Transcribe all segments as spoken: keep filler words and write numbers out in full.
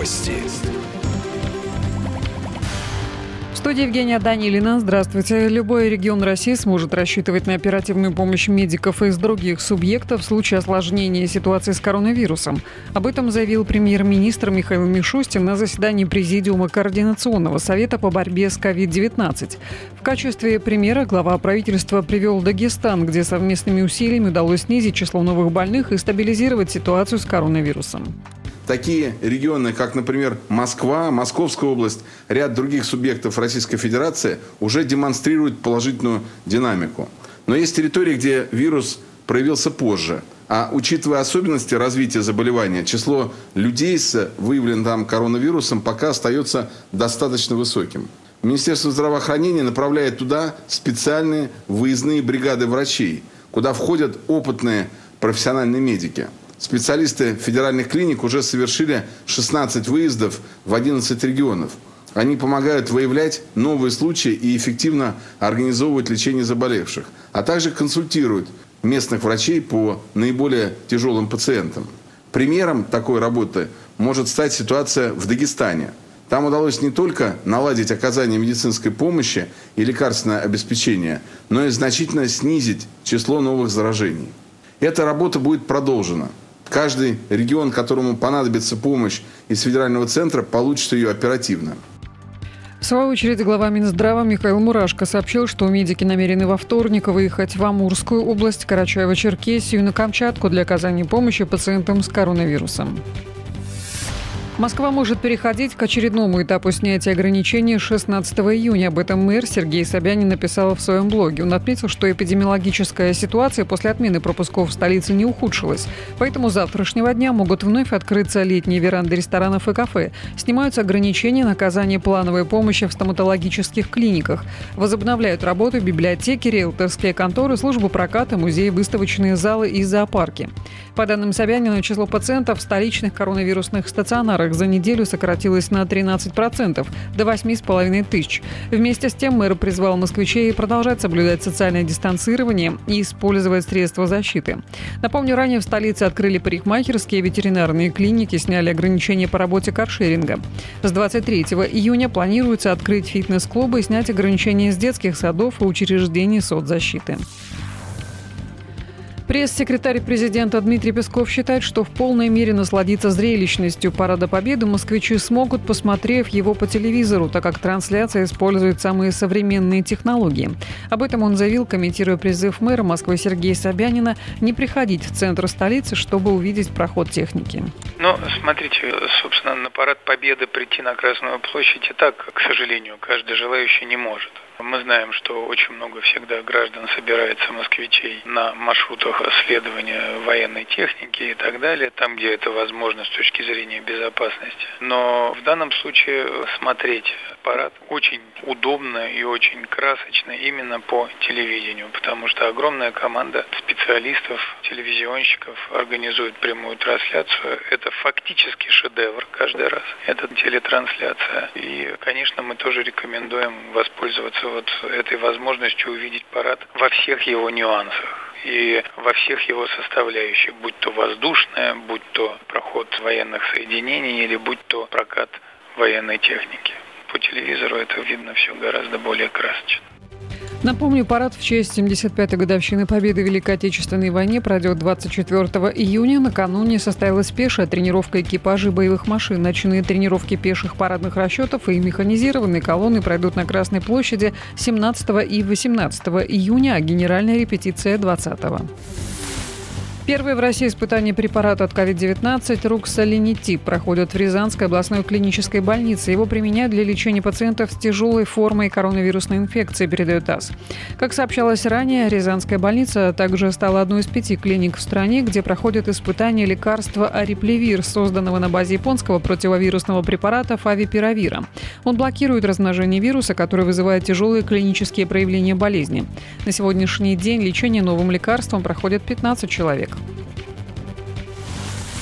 Новости. В студии Евгения Данилина. Здравствуйте. Любой регион России сможет рассчитывать на оперативную помощь медиков из других субъектов в случае осложнения ситуации с коронавирусом. Об этом заявил премьер-министр Михаил Мишустин на заседании Президиума Координационного совета по борьбе с ковид девятнадцать. В качестве примера глава правительства привел Дагестан, где совместными усилиями удалось снизить число новых больных и стабилизировать ситуацию с коронавирусом. Такие регионы, как, например, Москва, Московская область, ряд других субъектов Российской Федерации уже демонстрируют положительную динамику. Но есть территории, где вирус проявился позже. А учитывая особенности развития заболевания, число людей с выявленным там коронавирусом пока остается достаточно высоким. Министерство здравоохранения направляет туда специальные выездные бригады врачей, куда входят опытные профессиональные медики. Специалисты федеральных клиник уже совершили шестнадцать выездов в одиннадцать регионов. Они помогают выявлять новые случаи и эффективно организовывать лечение заболевших, а также консультируют местных врачей по наиболее тяжелым пациентам. Примером такой работы может стать ситуация в Дагестане. Там удалось не только наладить оказание медицинской помощи и лекарственное обеспечение, но и значительно снизить число новых заражений. Эта работа будет продолжена. Каждый регион, которому понадобится помощь из федерального центра, получит ее оперативно. В свою очередь, глава Минздрава Михаил Мурашко сообщил, что медики намерены во вторник выехать в Амурскую область, Карачаево-Черкесию и на Камчатку для оказания помощи пациентам с коронавирусом. Москва может переходить к очередному этапу снятия ограничений шестнадцатого июня. Об этом мэр Сергей Собянин написал в своем блоге. Он отметил, что эпидемиологическая ситуация после отмены пропусков в столице не ухудшилась. Поэтому с завтрашнего дня могут вновь открыться летние веранды ресторанов и кафе. Снимаются ограничения на оказание плановой помощи в стоматологических клиниках. Возобновляют работу библиотеки, риэлторские конторы, службы проката, музеи, выставочные залы и зоопарки. По данным Собянина, число пациентов в столичных коронавирусных стационарах за неделю сократилось на тринадцать процентов, до восемь с половиной тысяч. Вместе с тем мэр призвал москвичей продолжать соблюдать социальное дистанцирование и использовать средства защиты. Напомню, ранее в столице открыли парикмахерские, ветеринарные клиники, сняли ограничения по работе каршеринга. С двадцать третьего июня планируется открыть фитнес-клубы и снять ограничения с детских садов и учреждений соцзащиты. Пресс-секретарь президента Дмитрий Песков считает, что в полной мере насладиться зрелищностью Парада Победы москвичи смогут, посмотрев его по телевизору, так как трансляция использует самые современные технологии. Об этом он заявил, комментируя призыв мэра Москвы Сергея Собянина не приходить в центр столицы, чтобы увидеть проход техники. Ну, смотрите, собственно, на Парад Победы прийти на Красную площадь и так, к сожалению, каждый желающий не может. Мы знаем, что очень много всегда граждан собирается, москвичей, на маршрутах следования военной техники и так далее, там, где это возможно с точки зрения безопасности. Но в данном случае смотреть парад очень удобно и очень красочно именно по телевидению, потому что огромная команда специалистов, телевизионщиков организует прямую трансляцию. Это фактически шедевр каждый раз. Это телетрансляция. И, конечно, мы тоже рекомендуем воспользоваться вот этой возможностью увидеть парад во всех его нюансах и во всех его составляющих, будь то воздушная, будь то проход военных соединений или будь то прокат военной техники. По телевизору это видно все гораздо более красочно. Напомню, парад в честь семьдесят пятой годовщины Победы в Великой Отечественной войне пройдет двадцать четвёртого июня. Накануне состоялась пешая тренировка экипажей боевых машин. Ночные тренировки пеших парадных расчетов и механизированные колонны пройдут на Красной площади семнадцатого и восемнадцатого июня, а генеральная репетиция двадцатого. Первые в России испытания препарата от ковид девятнадцать руксолинитиб проходят в Рязанской областной клинической больнице. Его применяют для лечения пациентов с тяжелой формой коронавирусной инфекции, передает ТАСС. Как сообщалось ранее, Рязанская больница также стала одной из пяти клиник в стране, где проходят испытания лекарства Ариплевир, созданного на базе японского противовирусного препарата фавипиравира. Он блокирует размножение вируса, который вызывает тяжелые клинические проявления болезни. На сегодняшний день лечение новым лекарством проходит пятнадцать человек.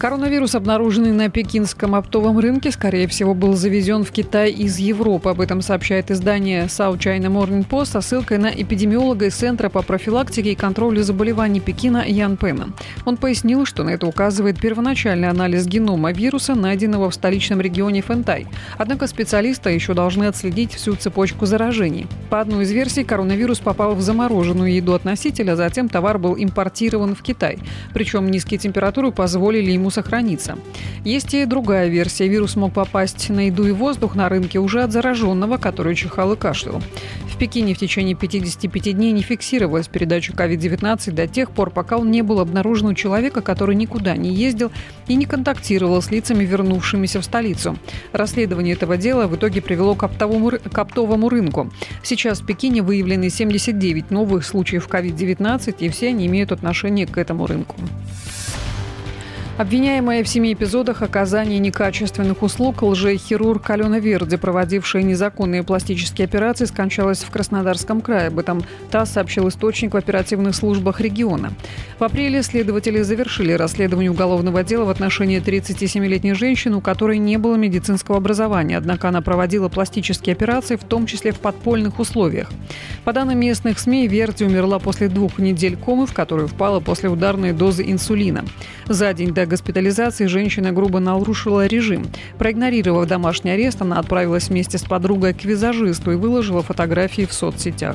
Коронавирус, обнаруженный на пекинском оптовом рынке, скорее всего, был завезен в Китай из Европы. Об этом сообщает издание South China Morning Post со ссылкой на эпидемиолога из Центра по профилактике и контролю заболеваний Пекина Ян Пэна. Он пояснил, что на это указывает первоначальный анализ генома вируса, найденного в столичном регионе Фэнтай. Однако специалисты еще должны отследить всю цепочку заражений. По одной из версий, коронавирус попал в замороженную еду от носителя, затем товар был импортирован в Китай. Причем низкие температуры позволили ему сохраниться. Есть и другая версия. Вирус мог попасть на еду и воздух на рынке уже от зараженного, который чихал и кашлял. В Пекине в течение пятидесяти пяти дней не фиксировалась передача ковид девятнадцать до тех пор, пока он не был обнаружен у человека, который никуда не ездил и не контактировал с лицами, вернувшимися в столицу. Расследование этого дела в итоге привело к оптовому, к оптовому рынку. Сейчас в Пекине выявлены семьдесят девять новых случаев ковид девятнадцать, и все они имеют отношение к этому рынку. Обвиняемая в семи эпизодах оказания некачественных услуг лжехирург Алена Верди, проводившая незаконные пластические операции, скончалась в Краснодарском крае. Об этом ТАСС сообщил источник в оперативных службах региона. В апреле следователи завершили расследование уголовного дела в отношении тридцатисемилетней женщины, у которой не было медицинского образования, однако она проводила пластические операции, в том числе в подпольных условиях. По данным местных СМИ, Верди умерла после двух недель комы, в которую впала после ударной дозы инсулина. За день до госпитализации женщина грубо нарушила режим. Проигнорировав домашний арест, она отправилась вместе с подругой к визажисту и выложила фотографии в соцсетях.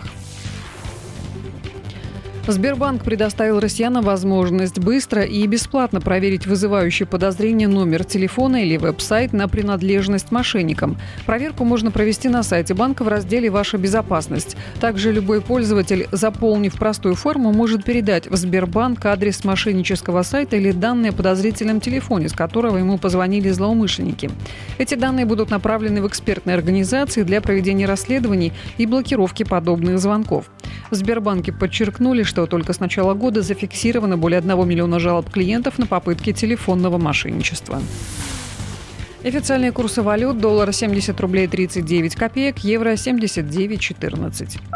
Сбербанк предоставил россиянам возможность быстро и бесплатно проверить вызывающий подозрение номер телефона или веб-сайт на принадлежность мошенникам. Проверку можно провести на сайте банка в разделе «Ваша безопасность». Также любой пользователь, заполнив простую форму, может передать в Сбербанк адрес мошеннического сайта или данные о подозрительном телефоне, с которого ему позвонили злоумышленники. Эти данные будут направлены в экспертные организации для проведения расследований и блокировки подобных звонков. В Сбербанке подчеркнули, что только с начала года зафиксировано более одного миллиона жалоб клиентов на попытки телефонного мошенничества. Официальные курсы валют: доллар семьдесят рублей тридцать девять копеек, евро семьдесят девять четырнадцать.